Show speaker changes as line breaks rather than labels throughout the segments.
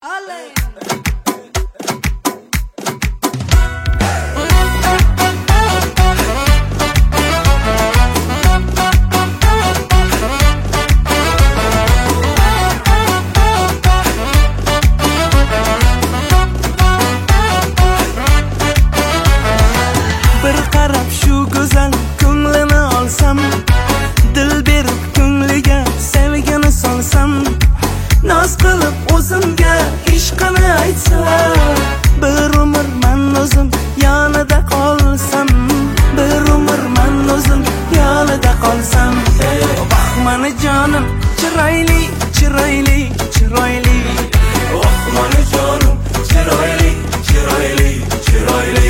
Bir qarab shu go'zal ko'nglini olsam, dil berib ko'ngliga sevgini solsam, noz qilib o'zimga ishqini aytsam, bir umr men o'zim yonida qolsam, bir umr men o'zim yonida qolsam. Oh mani jonim chiroyli, chiroyli, chiroyli. Oh mani jonim chiroyli, chiroyli, chiroyli.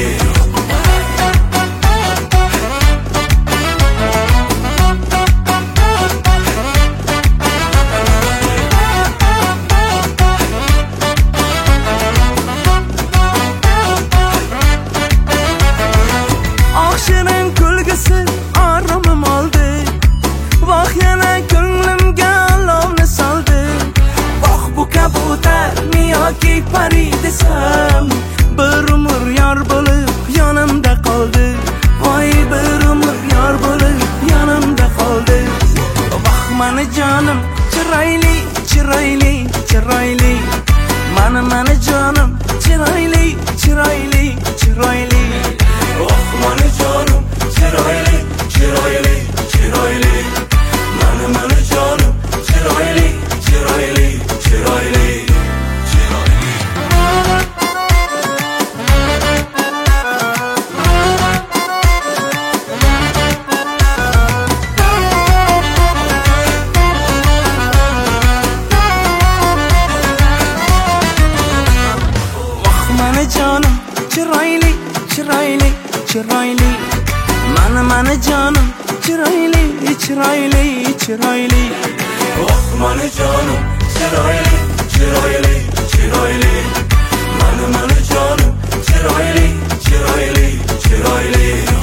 Shirin kulgisi aromim oldi, voh yana ko'nglimga olovni soldi. Voh bu kabutar yoki pari desam, bir umr yor bo'lib yonimda qoldi. Voy bir umr yor bo'lib yonimda qoldi. Voh mani jonim chiroyli, chiroyli, chiroyli. Mani jonim chiroyli, chiroyli, chiroyli. Oh mani jonim chiroyli, chiroyli, chiroyli. Mani jonim chiroyli, chiroyli, chiroyli, chiroyli. Oh mani jonim chiroyli, chiroyli, chiroyli. Mani jonim chiroyli, chiroyli, chiroyli. Oh mani jonim chiroyli, chiroyli, chiroyli. Mani jonim chiroyli, chiroyli, chiroyli.